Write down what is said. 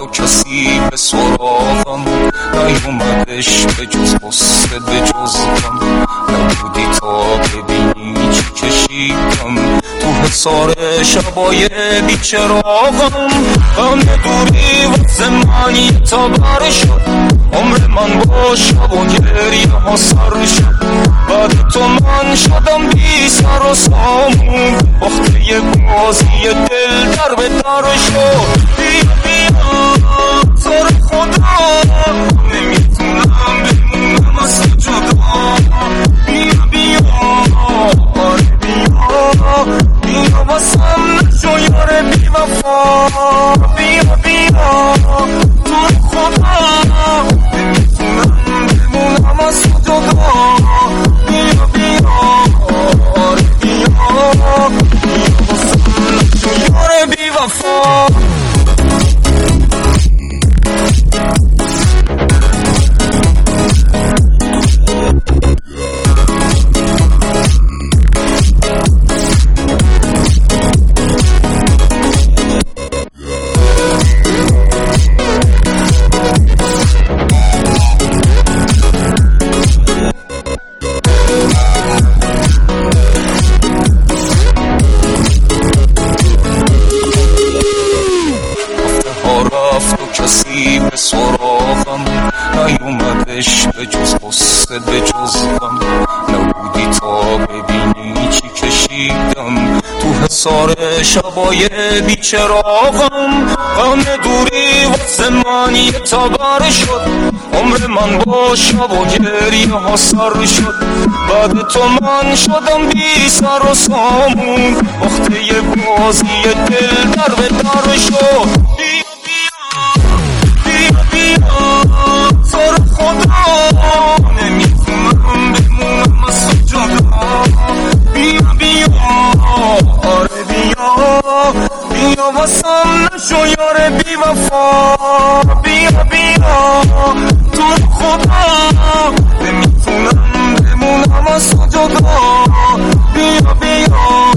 و کسی به سراغم نیومدش به جز قصه به جز غم نبودی تا ببینی چی کشیدم تو حصار شبای بیچراغم غم دوری واسه من یه تبر شد عمر من با شب و گریه ها سر شد بعد تو من شدم بی سر و سامون وقتی یه بازی دل در به در شد بیا بیا سر خدا نمیتونم بمونم از تو جدا بیا بیا آره بیا بیا واسم نشو یار بی وفا بیا بیا تو خدا نمیتونم بمونم از تو جدا بیا بیا آره بیا بیا واسم نشو یار بی وفا کسی به سراغم نیومدش به جز قصه به جز غم نبودی تا ببینی چی کشیدم تو حصار شبای بیچراغم غم دوری واسه من یه تبر شد عمر من با شب و گریه ها سر شد بعد تو من شدم بی سر و سامون وقتی یه بازی دل در به در شد سر خدا نمیتونم بمونم از تو جدا بیا بیا آره بیا بیا واسم نشو یار بی وفا بیا بیا تو خدا نمیتونم بمونم از تو جدا بیا بیا